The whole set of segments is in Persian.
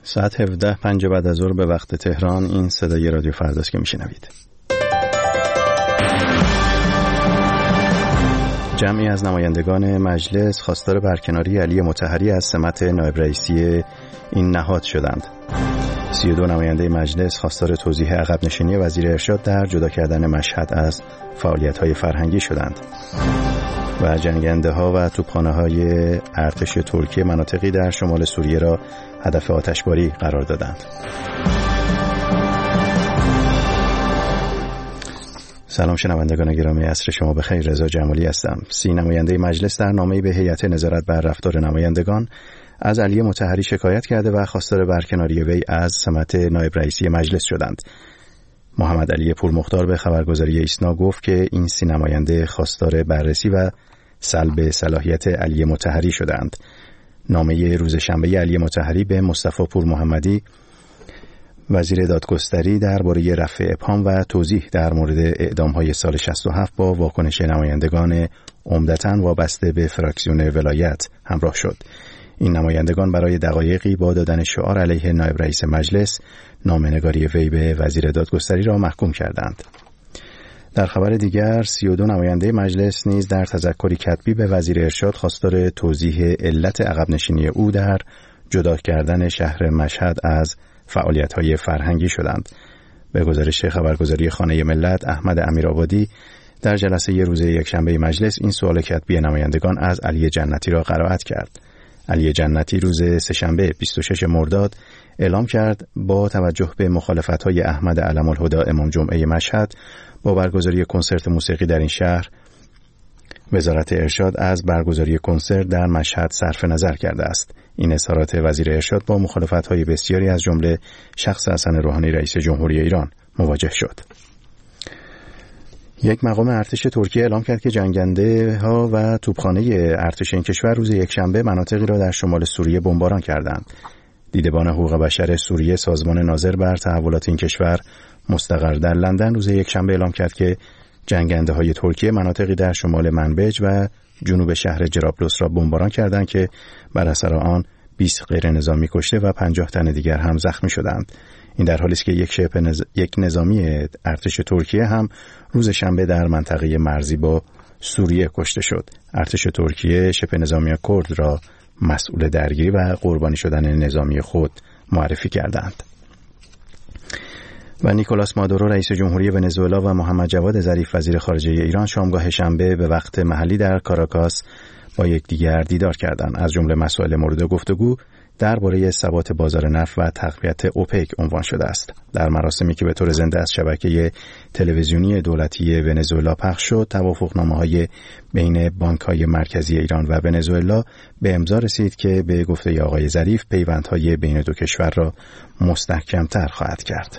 ساعت 17:05 بعد از ظهر به وقت تهران. این صدای رادیو فرداست که میشنوید. جمعی از نمایندگان مجلس خواستار برکناری علی مطهری از سمت نایب رئیسی این نهاد شدند. 32 نماینده مجلس خواستار توضیح عقب نشینی وزیر ارشاد در جدا کردن مشهد از فعالیت‌های فرهنگی شدند و جنگنده‌ها و توپخانه‌های ارتش ترکیه مناطقی در شمال سوریه را هدف آتشباری قرار دادند. سلام شنوندگان گرامی، عصر شما بخیر. رضا جمالی هستم. 30 نماینده مجلس در نامه‌ای به هیئت نظارت بر رفتار نمایندگان از علی مطهری شکایت کرده و خواستار برکناری وی از سمت نایب رئیسی مجلس شدند. محمد علی پورمختار به خبرگزاری ایسنا گفت که این 30 نماینده خواستار بررسی و سلب صلاحیت علی مطهری شدند. نامه روز شنبه علی مطهری به مصطفی پور محمدی وزیر دادگستری درباره رفع ابهام و توضیح در مورد اعدام‌های سال 67 با واکنش نمایندگان عمدتاً وابسته به فراکسیون ولایت همراه شد. این نمایندگان برای دقایقی با دادن شعار علیه نایب رئیس مجلس نامه‌نگاری وی به وزیر دادگستری را محکوم کردند. در خبر دیگر 32 نماینده مجلس نیز در تذکری کتبی به وزیر ارشاد خواستار توضیح علت عقب نشینی او در جدا کردن شهر مشهد از فعالیت‌های فرهنگی شدند. به گزارش خبرگزاری خانه ملت، احمد امیرآبادی در جلسه روز یکشنبه مجلس این سوال کتبی نمایندگان از علی جنتی را قرائت کرد. علی جنتی روز سه‌شنبه 26 مرداد اعلام کرد با توجه به مخالفت‌های احمد علم‌الهدی امام جمعه مشهد با برگزاری کنسرت موسیقی در این شهر، وزارت ارشاد از برگزاری کنسرت در مشهد صرف نظر کرده است. این اظهارات وزیر ارشاد با مخالفت‌های بسیاری از جمله شخص حسن روحانی رئیس جمهوری ایران مواجه شد. یک مقام ارتش ترکیه اعلام کرد که جنگنده‌ها و توپخانه ارتش این کشور روز یکشنبه مناطقی را در شمال سوریه بمباران کردند. دیدبان حقوق بشر سوریه، سازمان ناظر بر تحولات این کشور مستقر در لندن، روز یکشنبه اعلام کرد که جنگنده‌های ترکیه مناطقی در شمال منبج و جنوب شهر جرابلس را بمباران کردند که بر اثر آن 20 غیر نظامی کشته و 50 تن دیگر هم زخمی شدند. این در حالی است که یک نظامی ارتش ترکیه هم روز شنبه در منطقه مرزی با سوریه کشته شد. ارتش ترکیه شبه نظامی کرد را مسئول درگیری و قربانی شدن نظامی خود معرفی کردند. و نیکولاس مادورو رئیس جمهوری ونزوئلا و محمد جواد ظریف وزیر خارجه ایران شامگاه شنبه به وقت محلی در کاراکاس با یکدیگر دیدار کردند. از جمله مسائل مورد گفتگو درباره ثبات بازار نفت و تقویت اوپک عنوان شده است. در مراسمی که به طور زنده از شبکه تلویزیونی دولتی ونزوئلا پخش شد، توافقنامه‌های بین بانک‌های مرکزی ایران و ونزوئلا به امضا رسید که به گفته آقای ظریف پیوندهای بین دو کشور را مستحکم‌تر خواهد کرد.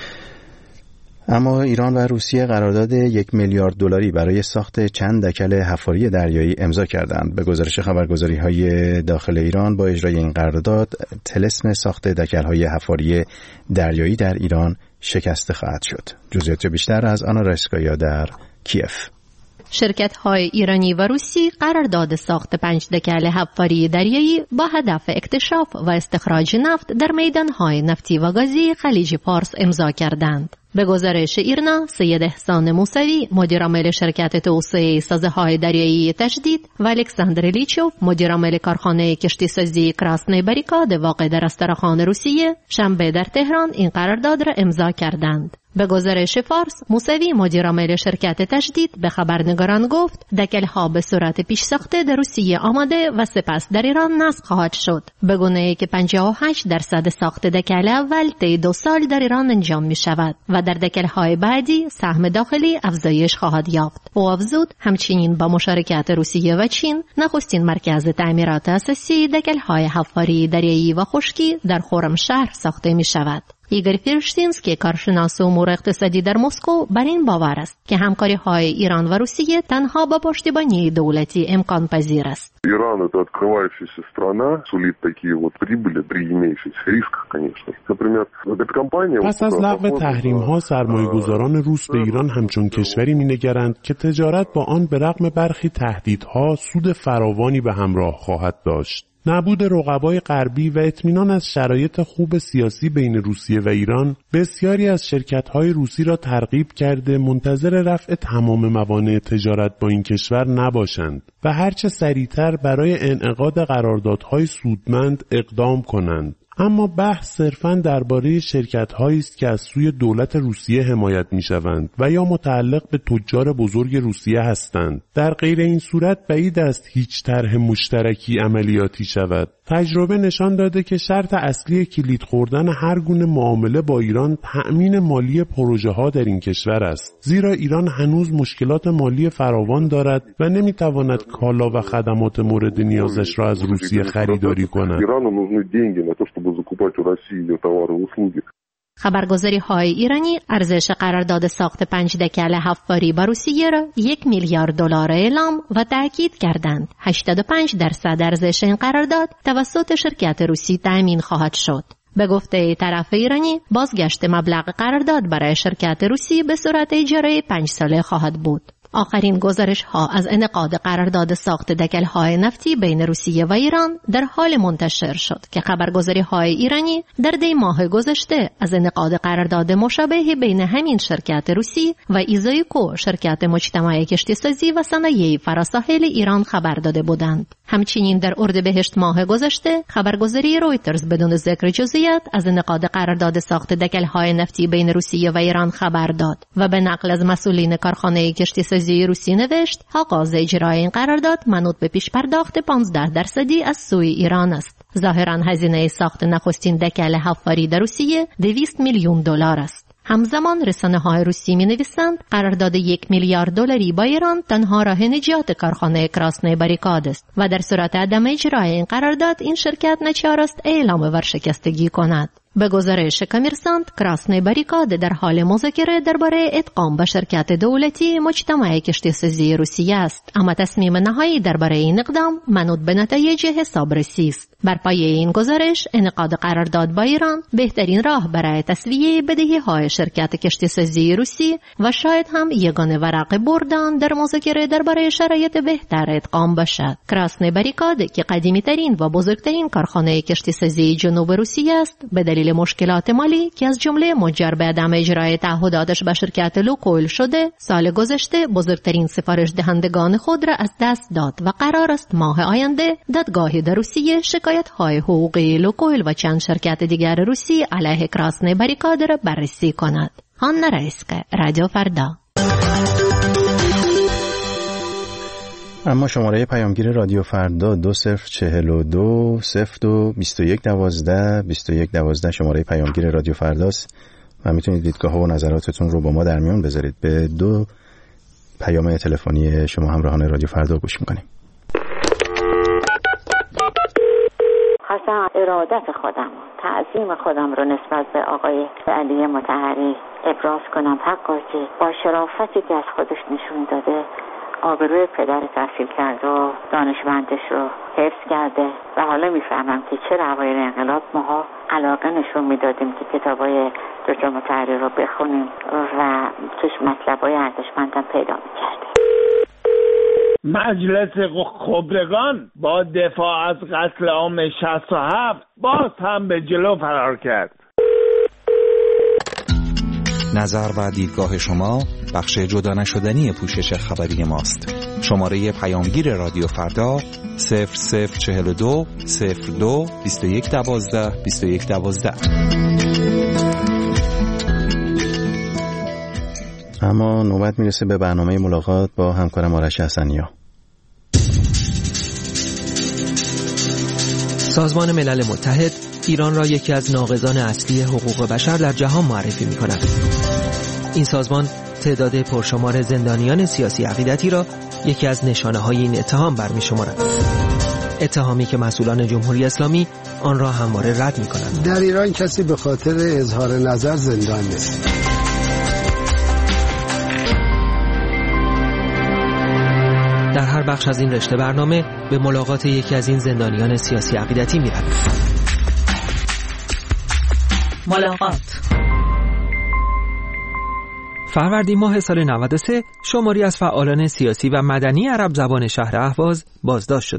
اما ایران و روسیه قرارداد 1 میلیارد دلاری برای ساخت چند دکل حفاری دریایی امضا کردند. به گزارش خبرگزاری‌های داخل ایران با اجرای این قرارداد طلسم ساخت دکل‌های حفاری دریایی در ایران شکسته خواهد شد. جزئیات بیشتر از آنا راسکایا در کیف. شرکت‌های ایرانی و روسی قرارداد ساخت 5 دکل حفاری دریایی با هدف اکتشاف و استخراج نفت در میدان‌های نفتی و گازی خلیج فارس امضا کردند. به گزارش ایرنا، سید احسان موسوی مدیر عامل شرکت توسعه سازه‌های دریایی تجدید و الکساندر لیچوف مدیر عامل کارخانه کشتیسازی کراسنی باریکاد واقع در استراخان روسیه شنبه در تهران این قرارداد را امضا کردند. به گزارش فارس، موسوی مدیر عامل شرکت تجدید به خبرنگاران گفت دکل‌ها به صورت پیش ساخته در روسیه آماده و سپس در ایران نصب خواهد شد، به گونه‌ای که 58% ساخت دکل اول طی 2 سال در ایران انجام می شود و در دکل‌های بعدی سهم داخلی افزایش خواهد یافت. او افزود همچنین با مشارکت روسیه و چین نخستین مرکز تعمیرات اساسی دکل‌های حفاری دریایی و خشکی در خرمشهر ساخته می شود. ایگور فیرشتینسکی کارشناس امور اقتصادی در مسکو بر این باور است که همکاری‌های ایران و روسیه تنها با پشتیبانی دولتی امکان پذیر است. Иран – это открывающаяся страна, сулит такие вот прибыли при имеющихся рисках, конечно. Например, эта компания... پس از لغو تحریم‌ها سرمایه‌گذاران روس به ایران همچون کشوری می‌نگرند که تجارت با آن به رغم برخی تهدیدها سود فراوانی به همراه خواهد داشت. نبود رقبای غربی و اطمینان از شرایط خوب سیاسی بین روسیه و ایران بسیاری از شرکت‌های روسی را ترغیب کرده منتظر رفع تمام موانع تجارت با این کشور نباشند و هرچه سریعتر برای انعقاد قراردادهای سودمند اقدام کنند. اما بحث صرفاً درباره شرکت‌هایی است که از سوی دولت روسیه حمایت می‌شوند و یا متعلق به تجار بزرگ روسیه هستند. در غیر این صورت بعید است هیچ طرح مشترکی عملیاتی شود. تجربه نشان داده که شرط اصلی کلید خوردن هر گونه معامله با ایران تأمین مالی پروژه‌ها در این کشور است. زیرا ایران هنوز مشکلات مالی فراوان دارد و نمی‌تواند کالا و خدمات مورد نیازش را از روسیه خریداری کند. خبرگزاری های ایرانی ارزش قرارداد ساخت 5 دکل حفاری با روسیه را 1 میلیارد دلار اعلام و تأکید کردند 85% ارزش این قرارداد توسط شرکت روسی تأمین خواهد شد. به گفته طرف ایرانی بازگشت مبلغ قرارداد برای شرکت روسی به صورت اجاره 5 ساله خواهد بود. آخرین گزارش ها از انعقاد قرارداد ساخت دکل های نفتی بین روسیه و ایران در حال منتشر شد که خبرگزاری های ایرانی در دی ماه گذشته از انعقاد قرارداد مشابه بین همین شرکت روسی و ایزایکو شرکت مجتمع کشتیسازی و صنایع فراساحل ایران خبر داده بودند. همچنین در اردیبهشت ماه گذشته خبرگزاری رویترز بدون ذکر جزئیات از انعقاد قرارداد ساخت دکل های نفتی بین روسیه و ایران خبر داد و به نقل از مسئولین کارخانه کشتیسازی روسی نوشت آغاز اجرای این قرارداد منوط به پیش پرداخت 15% از سوی ایران است. ظاهراً هزینه ساخت نخستین دکل حفاری در روسیه 200 میلیون دلار است. همزمان رسانه‌های روسی می‌نویسند قرارداد 1 میلیارد دلاری با ایران تنها راه نجات کارخانه کراسنی باریکاد است و در صورت عدم اجرای این قرارداد این شرکت ناچار است اعلام ورشکستگی کند. به گزارش کمیرسانت کراسنی باریکاد در حال مذاکره درباره ادغام به شرکت دولتی مجتمع کشتیسازی روسیه است، اما تصمیم نهایی درباره این اقدام منوط به نتایج حسابرسی است. بر پایه این گزارش انعقاد قرارداد با ایران بهترین راه برای تسویه بدهی‌های شرکت کشتیسازی روسی و شاید هم یگانه ورق بردن در مذاکره درباره شرایط بهتر ادغام باشد. کراسنی باریکاد که قدیمی‌ترین و بزرگترین کارخانه کشتیسازی جنوب روسیه است، به دلیل مشکلات مالی که از جمله منجر به عدم اجرای تعهداتش به شرکت لوکویل شده، سال گذشته بزرگترین سفارش دهندگان خود را از دست داد و قرار است ماه آینده دادگاهی در روسیه شکایت‌های حقوقی لوکویل و چند شرکت دیگر روسی علیه کراسنی باریکاد را بررسی کند. هانا رایسکا، رادیو فردا. اما شماره پیامگیر رادیو فردا 2042 02 21 12 21 12 شماره پیامگیر رادیو فرداست و میتونید دیدگاه و نظراتتون رو با ما در میون بذارید. به 2 پیام تلفنی شما همراهان رادیو فردا گوش میکنیم. خواستم ارادت خودم، تعظیم خودم رو نسبت به آقای علی مطهری ابراز کنم. حقا که با شرافتی که از خودش نشون داده آبروی پدر تحصیل کرده و دانشمندش رو حفظ کرده و حالا میفهمم که چرا اوایل انقلاب ماها علاقه نشون میدادیم که کتابای دکتر مطهری رو بخونیم و توش مطلبای ارزشمندم پیدا میکردیم. مجلس خبرگان با دفاع از قتل عام 67 باز هم به جلو فرار کرد. نظر و دیدگاه شما بخش جدا نشدنی پوشش خبری ماست. شماره پیامگیر رادیو فردا 0042 02 21 12 21 12. اما نوبت میرسه به برنامه ملاقات با همکارم آرش حسنی‌ها. سازمان ملل متحد ایران را یکی از ناقضان اصلی حقوق بشر در جهان معرفی می‌کند. این سازمان تعداد پرشمار زندانیان سیاسی عقیدتی را یکی از نشانه‌های این اتهام برمی‌شمارد. اتهامی که مسئولان جمهوری اسلامی آن را همواره رد می‌کنند. در ایران کسی به خاطر اظهار نظر زندان نیست. در هر بخش از این رشته برنامه به ملاقات یکی از این زندانیان سیاسی عقیدتی می‌رویم. ملاقات. فروردین ماه سال 93 شماری از فعالان سیاسی و مدنی عرب زبان شهر اهواز بازداشت شدند.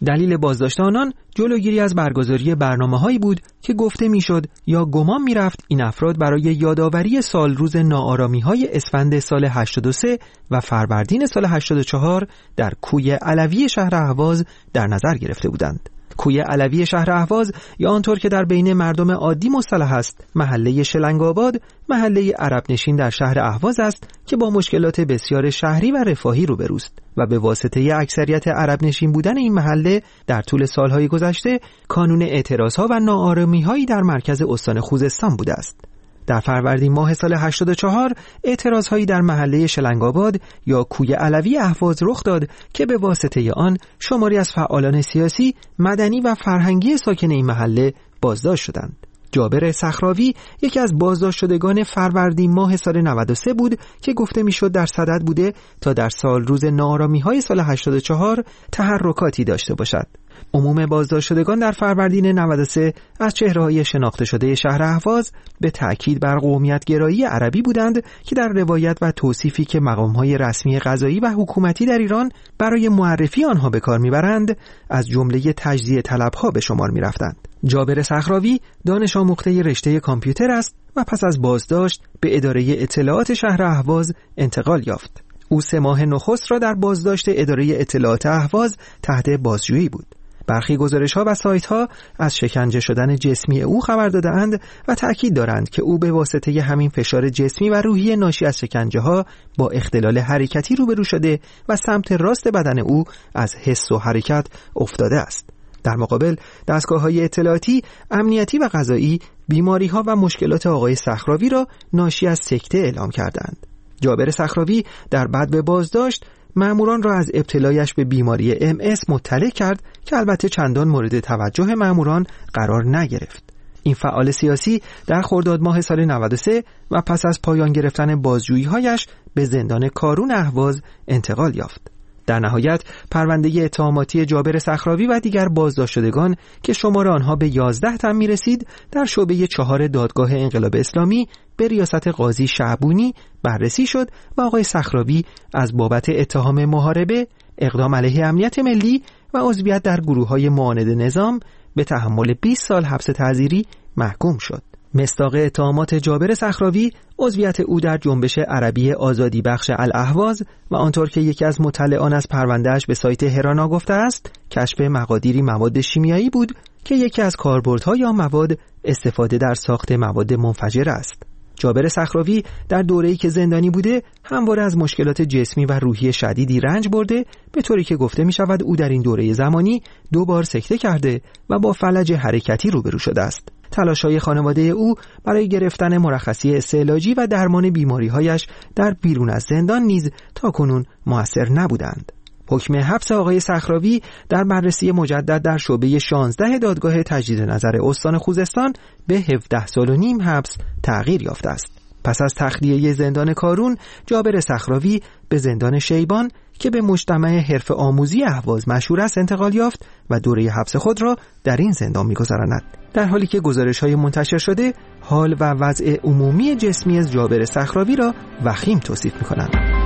دلیل بازداشت آنان جلوگیری از برگزاری برنامه‌هایی بود که گفته میشد یا گمان میرفت این افراد برای یادآوری سالروز ناآرامی‌های اسفند سال 83 و فروردین سال 84 در کوی علوی شهر اهواز در نظر گرفته بودند. کوی علوی شهر اهواز یا آنطور که در بین مردم عادی مصطلح است محله شلنگ‌آباد، محله عرب نشین در شهر اهواز است که با مشکلات بسیار شهری و رفاهی روبروست و به واسطه اکثریت عرب نشین بودن این محله در طول سالهای گذشته کانون اعتراضها و ناآرامی‌هایی در مرکز استان خوزستان بوده است. در فروردین ماه سال 84 اعتراضهایی در محله شلنگ‌آباد یا کوی علوی اهواز رخ داد که به واسطه آن شماری از فعالان سیاسی، مدنی و فرهنگی ساکن این محله بازداشت شدند. جابر صخراوی یکی از بازداشت شدگان فروردین ماه سال 93 بود که گفته میشد در صدد بوده تا در سال روز ناآرامی‌های سال 84 تحرکاتی داشته باشد. عموم بازداشت شدگان در فروردین 93 از چهره‌های شناخته شده شهر اهواز به تأکید بر قومیت گرایی عربی بودند که در روایت و توصیفی که مقام‌های رسمی قضایی و حکومتی در ایران برای معرفی آنها به کار می‌برند از جمله تجزیه طلب‌ها به شمار می‌رفتند. جابر صخراوی دانش آموخته رشته کامپیوتر است و پس از بازداشت به اداره اطلاعات شهر اهواز انتقال یافت. او 3 ماه نخست را در بازداشت اداره اطلاعات اهواز تحت بازجویی بود. برخی گزارش‌ها و سایت‌ها از شکنجه شدن جسمی او خبر داده‌اند و تأکید دارند که او به واسطه همین فشار جسمی و روحی ناشی از شکنجه‌ها با اختلال حرکتی روبرو شده و سمت راست بدن او از حس و حرکت افتاده است. در مقابل دستگاه‌های اطلاعاتی، امنیتی و قضایی بیماری‌ها و مشکلات آقای صخراوی را ناشی از سکته اعلام کردند. جابر صخراوی در بدو بازداشت ماموران را از ابتلایش به بیماری MS مطلع کرد که البته چندان مورد توجه ماموران قرار نگرفت. این فعال سیاسی در خرداد ماه سال 93 و پس از پایان گرفتن بازجویی‌هایش به زندان کارون اهواز انتقال یافت. در نهایت پرونده اتهاماتی جابر صخراوی و دیگر بازداشت شدگان که شمار آنها به 11 تن می‌رسید در شعبه 4 دادگاه انقلاب اسلامی به ریاست قاضی شعبونی بررسی شد و آقای صخراوی از بابت اتهام محاربه، اقدام علیه امنیت ملی و عضویت در گروه‌های معاند نظام به تحمل 20 سال حبس تعزیری محکوم شد. مصداق اتهامات جابر صخراوی عضویت او در جنبش عربی آزادی بخش الاهواز و آنطور که یکی از مطلعان از پروندهش به سایت هرانا گفته است کشف مقادیری مواد شیمیایی بود که یکی از کاربردها یا مواد استفاده در ساخت مواد منفجر است. جابر صخراوی در دوره‌ای که زندانی بوده همواره از مشکلات جسمی و روحی شدیدی رنج برده، به طوری که گفته می شود او در این دوره زمانی 2 بار سکته کرده و با فلج حرکتی روبرو شده است. تلاش‌های خانواده او برای گرفتن مرخصی استعلاجی و درمان بیماری‌هایش در بیرون از زندان نیز تاکنون مؤثر نبودند. حکم حبس آقای صخراوی در بررسی مجدد در شعبه 16 دادگاه تجدید نظر استان خوزستان به 17 سال و نیم حبس تغییر یافته است. پس از تخلیه زندان کارون، جابر صخراوی به زندان شیبان که به مجتمع حرفه آموزی اهواز مشهور است انتقال یافت و دوره حبس خود را در این زندان می‌گذراند. در حالی که گزارش‌های منتشر شده حال و وضع عمومی جسمی از جابر صخراوی را وخیم توصیف می‌کنند.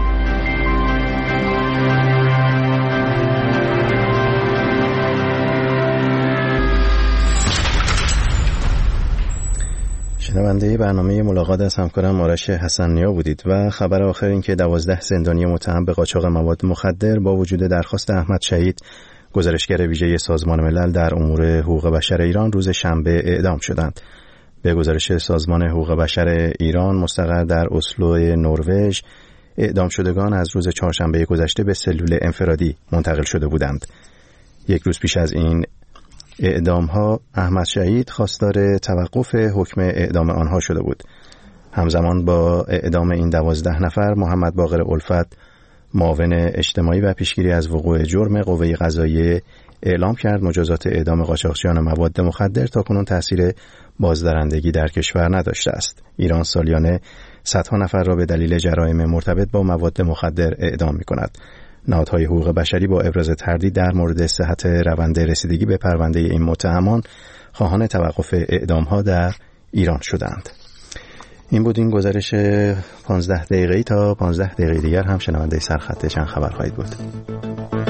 شنونده برنامه ملاقات از همکارم آرش حسن‌نیا بودید و خبر آخر این که 12 زندانی متهم به قاچاق مواد مخدر با وجود درخواست احمد شهید گزارشگر ویژه سازمان ملل در امور حقوق بشر ایران روز شنبه اعدام شدند. به گزارش سازمان حقوق بشر ایران مستقر در اسلو نروژ، اعدام شدگان از روز چهارشنبه گذشته به سلول انفرادی منتقل شده بودند. یک روز پیش از این اعدام‌ها احمد شهید خواستار توقف حکم اعدام آنها شده بود. همزمان با اعدام این 12 نفر محمد باقر الفت، معاون اجتماعی و پیشگیری از وقوع جرم قوه قضاییه اعلام کرد مجازات اعدام قاچاقچیان مواد مخدر تاکنون تأثیر بازدارندگی در کشور نداشته است. ایران سالیانه صدها نفر را به دلیل جرایم مرتبط با مواد مخدر اعدام می‌کند. نهادهای حقوق بشری با ابراز تردید در مورد صحت روند رسیدگی به پرونده این متهمان خواهان توقف اعدام‌ها در ایران شدند. این بود این گزارش 15 دقیقه‌ای. تا 15 دقیقه دیگر هم شنونده سرخط چند خبر خواهید بود.